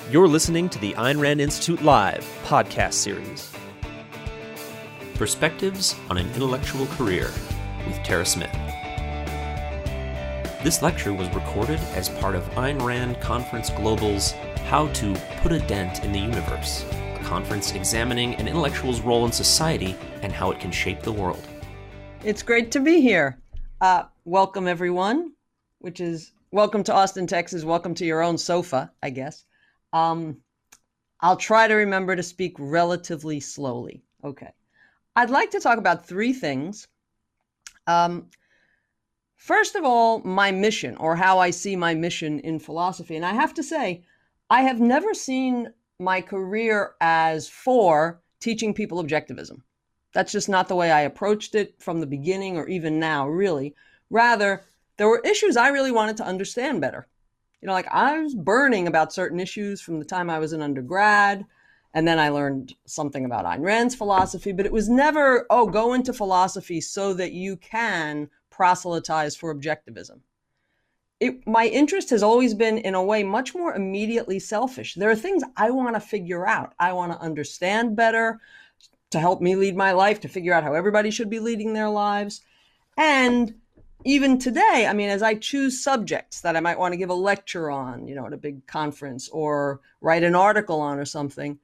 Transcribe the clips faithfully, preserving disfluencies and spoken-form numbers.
You're listening to the Ayn Rand Institute Live podcast series. Perspectives on an Intellectual Career with Tara Smith. This lecture was recorded as part of Ayn Rand Conference Global's How to Put a Dent in the Universe, a conference examining an intellectual's role in society and how it can shape the world. It's great to be here. Uh, welcome, everyone, which is welcome to Austin, Texas. Welcome to your own sofa, I guess. Um, I'll try to remember to speak relatively slowly. Okay. I'd like to talk about three things. Um, first of all, my mission, or how I see my mission in philosophy. And I have to say, I have never seen my career as for teaching people objectivism. That's just not the way I approached it from the beginning or even now, really. Rather, there were issues I really wanted to understand better. You know, like I was burning about certain issues from the time I was an undergrad, and then I learned something about Ayn Rand's philosophy, but it was never, oh, go into philosophy so that you can proselytize for objectivism. It, my interest has always been, in a way, much more immediately selfish. There are things I want to figure out. I want to understand better, to help me lead my life, to figure out how everybody should be leading their lives. And even today, I mean, as I choose subjects that I might want to give a lecture on, you know, at a big conference or write an article on or something,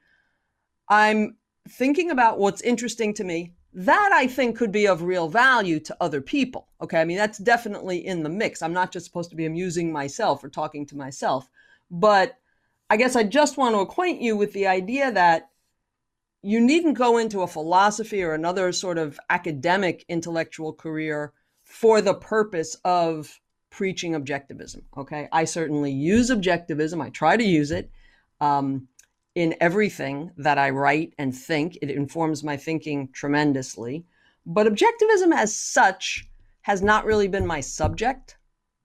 I'm thinking about what's interesting to me that I think could be of real value to other people. Okay, I mean, that's definitely in the mix. I'm not just supposed to be amusing myself or talking to myself, but I guess I just want to acquaint you with the idea that you needn't go into a philosophy or another sort of academic intellectual career for the purpose of preaching objectivism, okay? I certainly use objectivism. I try to use it um, in everything that I write and think. It informs my thinking tremendously. But objectivism as such has not really been my subject.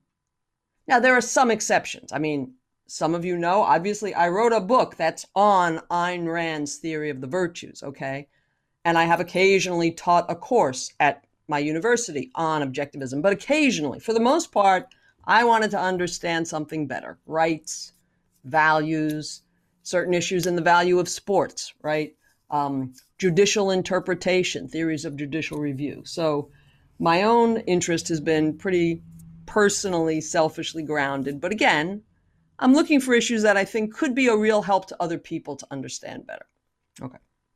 Now, there are some exceptions. I mean, some of you know, obviously, I wrote a book that's on Ayn Rand's theory of the virtues, okay? And I have occasionally taught a course at my university on objectivism, but occasionally, for the most part, I wanted to understand something better. Rights, values, certain issues in the value of sports, right? Um, judicial interpretation, theories of judicial review. So my own interest has been pretty personally, selfishly grounded. But again, I'm looking for issues that I think could be a real help to other people to understand better. Okay.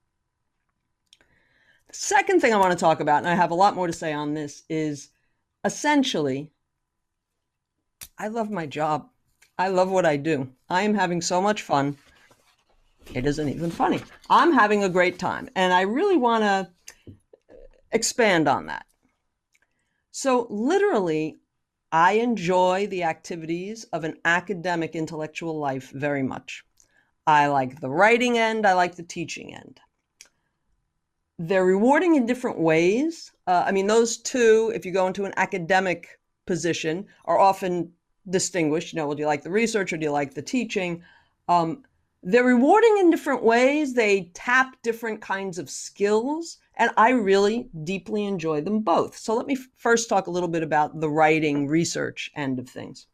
The second thing I want to talk about, and I have a lot more to say on this, is essentially, I love my job. I love what I do. I am having so much fun. It isn't even funny. I'm having a great time, and I really want to expand on that. So literally, I enjoy the activities of an academic intellectual life very much. I like the writing end. I like the teaching end. They're rewarding in different ways. Uh, I mean, those two, if you go into an academic position, are often distinguished. You know, well, do you like the research or do you like the teaching? Um, they're rewarding in different ways. They tap different kinds of skills. And I really deeply enjoy them both. So let me f- first talk a little bit about the writing research end of things.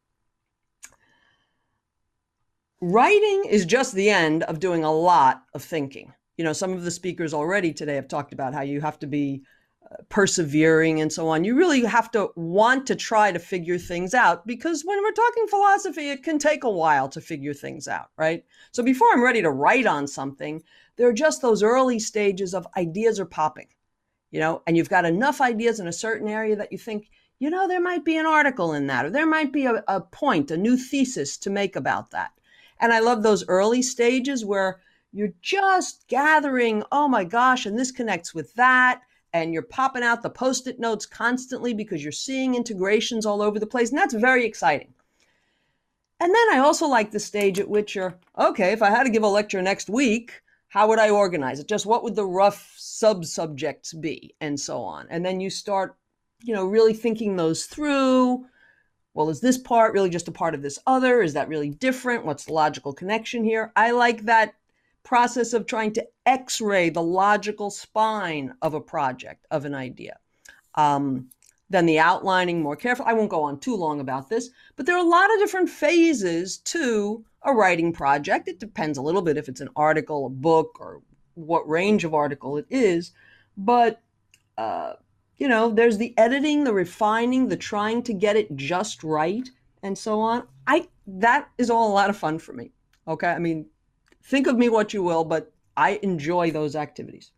Writing is just the end of doing a lot of thinking. You know, some of the speakers already today have talked about how you have to be uh, persevering and so on. You really have to want to try to figure things out, because when we're talking philosophy, it can take a while to figure things out, right? So before I'm ready to write on something, there are just those early stages of ideas are popping, you know, and you've got enough ideas in a certain area that you think, you know, there might be an article in that, or there might be a, a point, a new thesis to make about that. And I love those early stages where you're just gathering, oh my gosh, and this connects with that. And you're popping out the Post-it notes constantly because you're seeing integrations all over the place. And that's very exciting. And then I also like the stage at which you're, okay, if I had to give a lecture next week, how would I organize it? Just what would the rough sub-subjects be, and so on. And then you start, you know, really thinking those through. Well, is this part really just a part of this other? Is that really different? What's the logical connection here? I like that process of trying to x-ray the logical spine of a project, of an idea. Um, then the outlining more careful. I won't go on too long about this, but there are a lot of different phases to a writing project. It depends a little bit if it's an article, a book, or what range of article it is. But, uh, you know, there's the editing, the refining, the trying to get it just right, and so on. I that is all a lot of fun for me. Okay, I mean, think of me what you will, but I enjoy those activities.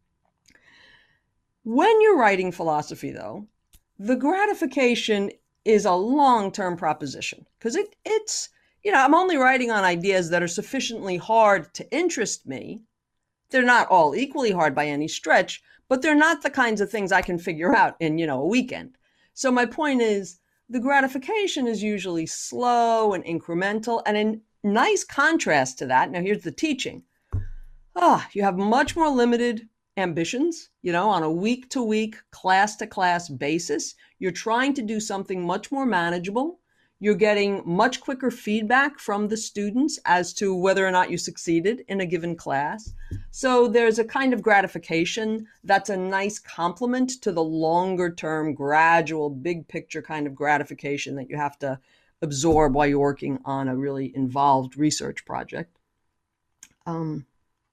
When you're writing philosophy, though, the gratification is a long-term proposition because it, it's, you know, I'm only writing on ideas that are sufficiently hard to interest me. They're not all equally hard by any stretch, but they're not the kinds of things I can figure out in, you know, a weekend. So my point is, the gratification is usually slow and incremental, and in nice contrast to that, now here's the teaching. Ah, you have much more limited ambitions, you know, on a week to week, class to class basis. You're trying to do something much more manageable. You're getting much quicker feedback from the students as to whether or not you succeeded in a given class. So there's a kind of gratification that's a nice complement to the longer term, gradual, big picture kind of gratification that you have to absorb while you're working on a really involved research project. Um,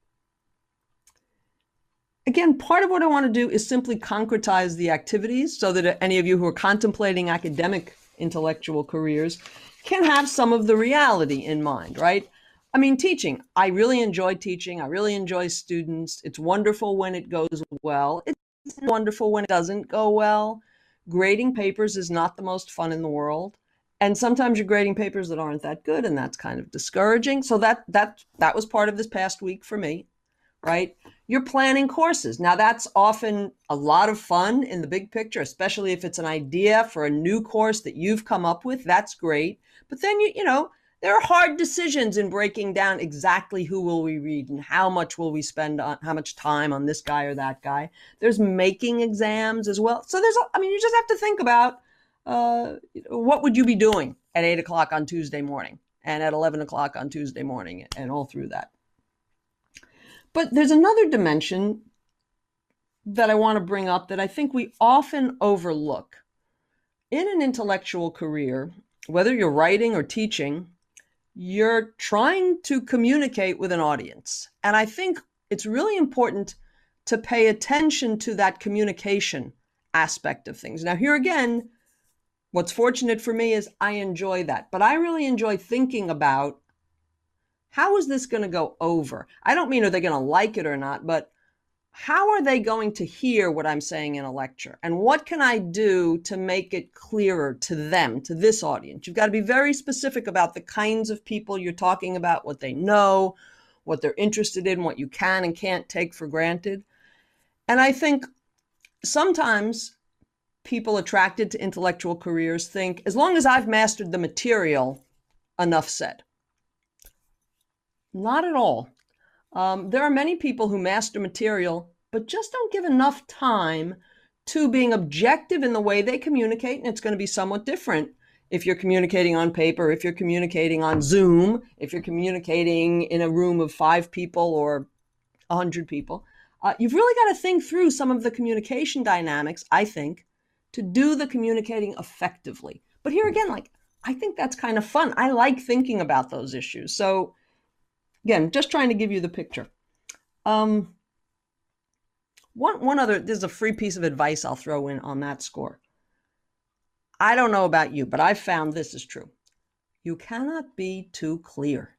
Again, part of what I want to do is simply concretize the activities so that any of you who are contemplating academic intellectual careers can have some of the reality in mind, right? I mean, teaching, I really enjoy teaching. I really enjoy students. It's wonderful when it goes well. It's wonderful when it doesn't go well. Grading papers is not the most fun in the world. And sometimes you're grading papers that aren't that good, and that's kind of discouraging. So that that that was part of this past week for me, right? You're planning courses. Now that's often a lot of fun in the big picture, especially if it's an idea for a new course that you've come up with. That's great. But then, you, you know, there are hard decisions in breaking down exactly who will we read and how much will we spend on, how much time on this guy or that guy. There's making exams as well. So there's, I mean, you just have to think about uh, what would you be doing at eight o'clock on Tuesday morning and at eleven o'clock on Tuesday morning and all through that. But there's another dimension that I want to bring up that I think we often overlook. In an intellectual career, whether you're writing or teaching, you're trying to communicate with an audience. And I think it's really important to pay attention to that communication aspect of things. Now, here again, what's fortunate for me is I enjoy that. But I really enjoy thinking about, how is this going to go over? I don't mean are they going to like it or not, but how are they going to hear what I'm saying in a lecture? And what can I do to make it clearer to them, to this audience? You've got to be very specific about the kinds of people you're talking about, what they know, what they're interested in, what you can and can't take for granted. And I think sometimes people attracted to intellectual careers think, as long as I've mastered the material, enough said. Not at all. Um, there are many people who master material, but just don't give enough time to being objective in the way they communicate, and it's going to be somewhat different if you're communicating on paper, if you're communicating on Zoom, if you're communicating in a room of five people or a hundred people. Uh, you've really got to think through some of the communication dynamics, I think, to do the communicating effectively. But here again, like, I think that's kind of fun. I like thinking about those issues. So again, just trying to give you the picture. Um, one, one other, this is a free piece of advice I'll throw in on that score. I don't know about you, but I've found this is true. You cannot be too clear.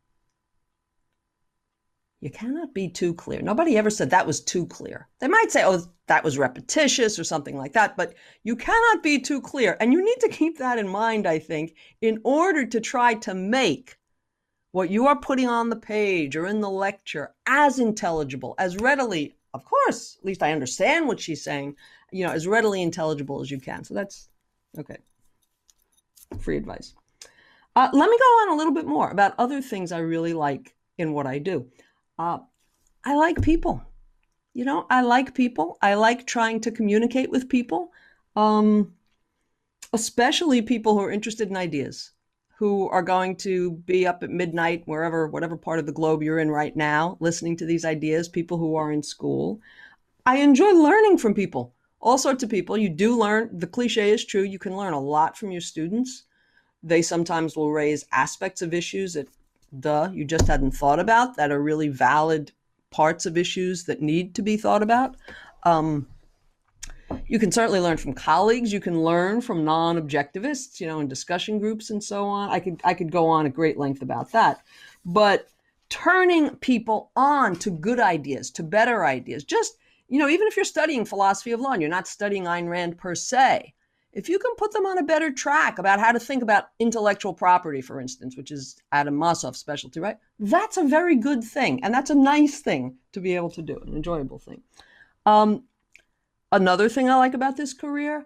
You cannot be too clear. Nobody ever said that was too clear. They might say, oh, that was repetitious or something like that, but you cannot be too clear. And you need to keep that in mind, I think, in order to try to make what you are putting on the page or in the lecture as intelligible, as readily, of course, at least I understand what she's saying, you know, as readily intelligible as you can. So that's, okay, free advice. Uh, let me go on a little bit more about other things I really like in what I do. Uh, I like people. You know, I like people. I like trying to communicate with people, um, especially people who are interested in ideas, who are going to be up at midnight, wherever, whatever part of the globe you're in right now, listening to these ideas, people who are in school. I enjoy learning from people, all sorts of people. You do learn, the cliche is true, you can learn a lot from your students. They sometimes will raise aspects of issues that duh, you just hadn't thought about that are really valid parts of issues that need to be thought about. Um, you can certainly learn from colleagues. You can learn from non-objectivists, you know, in discussion groups and so on. I could I could go on at great length about that. But turning people on to good ideas, to better ideas, just, you know, even if you're studying philosophy of law and you're not studying Ayn Rand per se, if you can put them on a better track about how to think about intellectual property, for instance, which is Adam Mossoff's specialty, right? That's a very good thing. And that's a nice thing to be able to do, an enjoyable thing. Um, another thing I like about this career,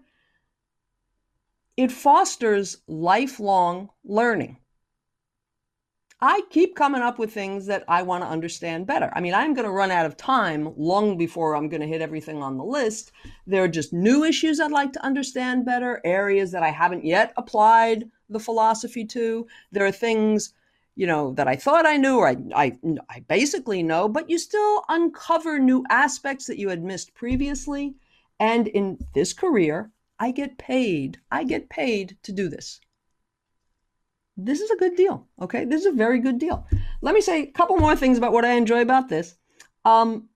it fosters lifelong learning. I keep coming up with things that I want to understand better. I mean, I'm going to run out of time long before I'm going to hit everything on the list. There are just new issues I'd like to understand better, areas that I haven't yet applied the philosophy to. There are things, you know, that I thought I knew or I, I, I basically know, but you still uncover new aspects that you had missed previously. And in this career, I get paid. I get paid to do this. This is a good deal, okay? This is a very good deal. Let me say a couple more things about what I enjoy about this. Um,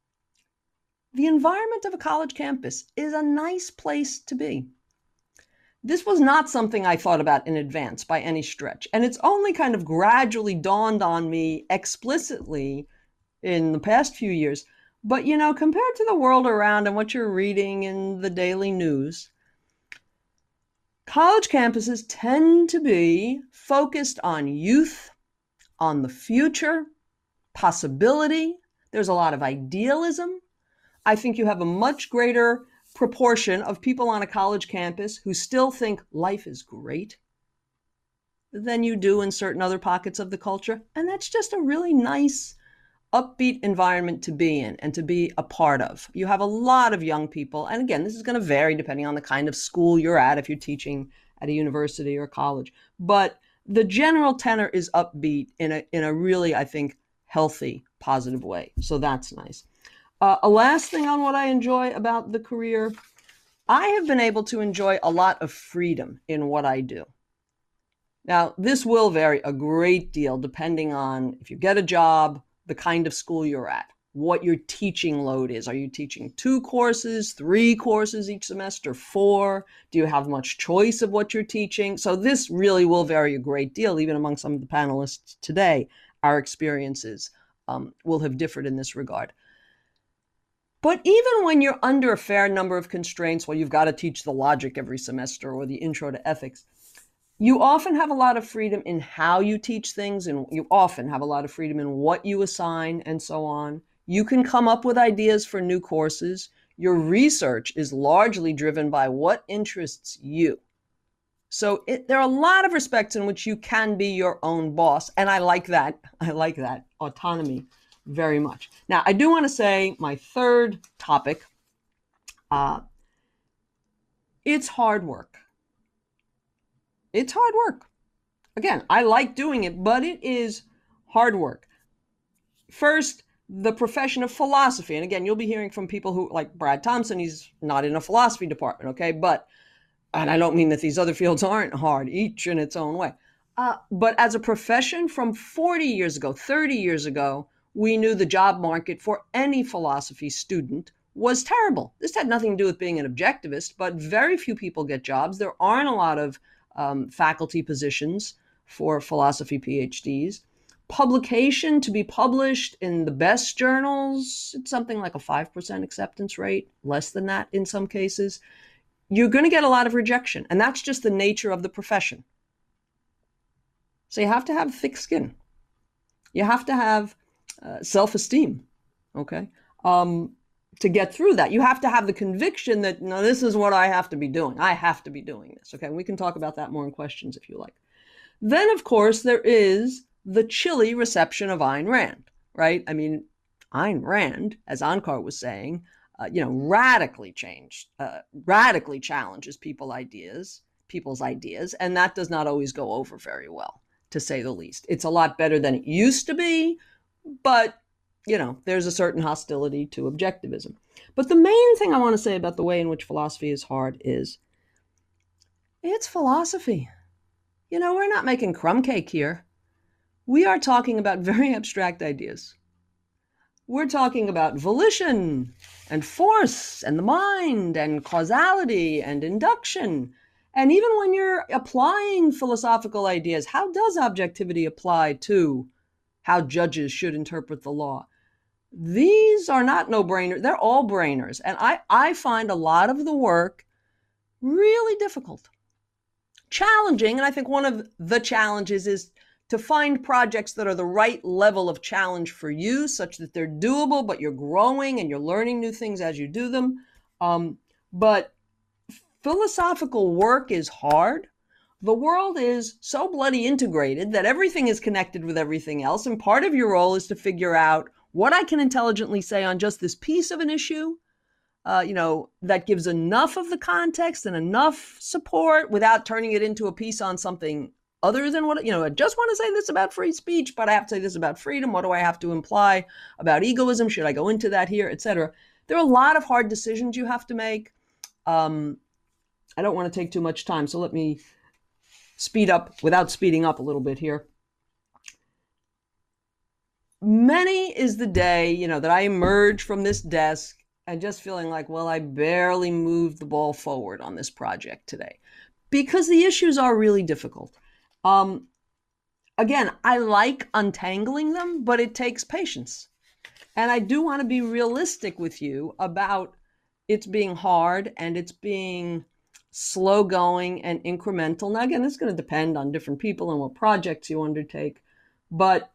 the environment of a college campus is a nice place to be. This was not something I thought about in advance by any stretch, and it's only kind of gradually dawned on me explicitly in the past few years. But, you know, compared to the world around and what you're reading in the daily news, college campuses tend to be focused on youth, on the future, possibility. There's a lot of idealism. I think you have a much greater proportion of people on a college campus who still think life is great than you do in certain other pockets of the culture. And that's just a really nice, upbeat environment to be in and to be a part of. You have a lot of young people. And again, this is going to vary depending on the kind of school you're at, if you're teaching at a university or college. But the general tenor is upbeat in a, in a really, I think, healthy, positive way. So that's nice. Uh, a last thing on what I enjoy about the career, I have been able to enjoy a lot of freedom in what I do. Now, this will vary a great deal depending on if you get a job, the kind of school you're at, what your teaching load is. Are you teaching two courses, three courses each semester, four? Do you have much choice of what you're teaching? So this really will vary a great deal, even among some of the panelists today. Our experiences um, will have differed in this regard. But even when you're under a fair number of constraints, well, you've got to teach the logic every semester or the intro to ethics, you often have a lot of freedom in how you teach things, and you often have a lot of freedom in what you assign and so on. You can come up with ideas for new courses. Your research is largely driven by what interests you. So it, there are a lot of respects in which you can be your own boss, and I like that. I like that autonomy very much. Now, I do want to say my third topic, uh, it's hard work. It's hard work. Again, I like doing it, but it is hard work. First, the profession of philosophy. And again, you'll be hearing from people who, like Brad Thompson, he's not in a philosophy department, okay? But, and I don't mean that these other fields aren't hard, each in its own way. Uh, but as a profession from forty years ago, thirty years ago, we knew the job market for any philosophy student was terrible. This had nothing to do with being an objectivist, but very few people get jobs. There aren't a lot of um, faculty positions for philosophy PhDs. Publication, to be published in the best journals, it's something like a five percent acceptance rate, less than that in some cases. You're going to get a lot of rejection, and that's just the nature of the profession. So you have to have thick skin. You have to have uh, self-esteem, okay, um, to get through that. You have to have the conviction that, no, this is what I have to be doing. I have to be doing this, okay? We can talk about that more in questions if you like. Then, of course, there is the chilly reception of Ayn Rand, right? I mean, Ayn Rand, as Onkar was saying, uh, you know, radically changed, uh, radically challenges people ideas, people's ideas, and that does not always go over very well, to say the least. It's a lot better than it used to be, but, you know, there's a certain hostility to objectivism. But the main thing I want to say about the way in which philosophy is hard is it's philosophy. You know, we're not making crumb cake here. we are talking about very abstract ideas. We're talking about volition and force and the mind and causality and induction. And even when you're applying philosophical ideas, how does objectivity apply to how judges should interpret the law? These are not no-brainers. They're all brainers. And I, I find a lot of the work really difficult, challenging. And I think one of the challenges is to find projects that are the right level of challenge for you, such that they're doable, but you're growing and you're learning new things as you do them. Um, but philosophical work is hard. The world is so bloody integrated that everything is connected with everything else. And part of your role is to figure out what I can intelligently say on just this piece of an issue, uh, you know, that gives enough of the context and enough support without turning it into a piece on something other than what, you know, I just want to say this about free speech, but I have to say this about freedom. What do I have to imply about egoism? Should I go into that here, et cetera? There are a lot of hard decisions you have to make. Um, I don't want to take too much time, so let me speed up without speeding up a little bit here. Many is the day, you know, that I emerge from this desk and just feeling like, well, I barely moved the ball forward on this project today, because the issues are really difficult. Um, again, I like untangling them, but it takes patience. And I do want to be realistic with you about it's being hard and it's being slow going and incremental. Now, again, it's going to depend on different people and what projects you undertake. But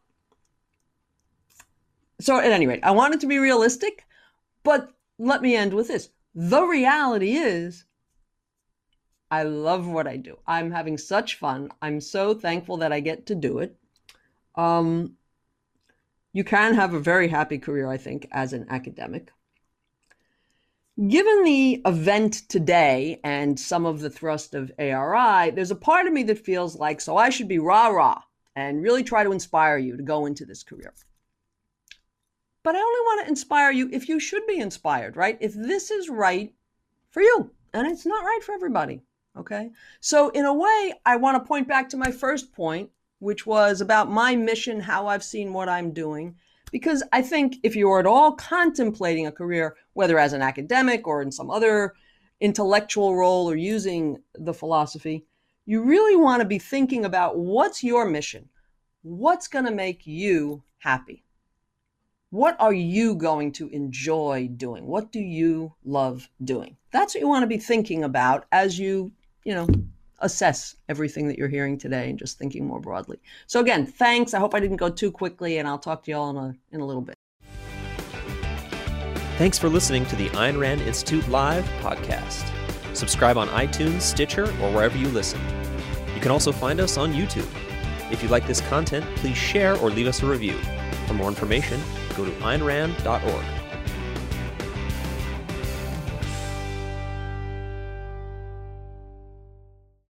so at any rate, I want it to be realistic, but let me end with this. The reality is, I love what I do. I'm having such fun. I'm so thankful that I get to do it. Um, you can have a very happy career, I think, as an academic. Given the event today and some of the thrust of A R I, there's a part of me that feels like, so I should be rah-rah and really try to inspire you to go into this career. But I only want to inspire you if you should be inspired, right? If this is right for you, and it's not right for everybody. Okay, so in a way, I want to point back to my first point, which was about my mission, how I've seen what I'm doing, because I think if you are at all contemplating a career, whether as an academic or in some other intellectual role or using the philosophy, you really want to be thinking about what's your mission? What's going to make you happy? What are you going to enjoy doing? What do you love doing? That's what you want to be thinking about as you you know, assess everything that you're hearing today and just thinking more broadly. So again, thanks. I hope I didn't go too quickly, and I'll talk to you all in a, in a little bit. Thanks for listening to the Ayn Rand Institute Live podcast. Subscribe on iTunes, Stitcher, or wherever you listen. You can also find us on YouTube. If you like this content, please share or leave us a review. For more information, go to ayn rand dot org.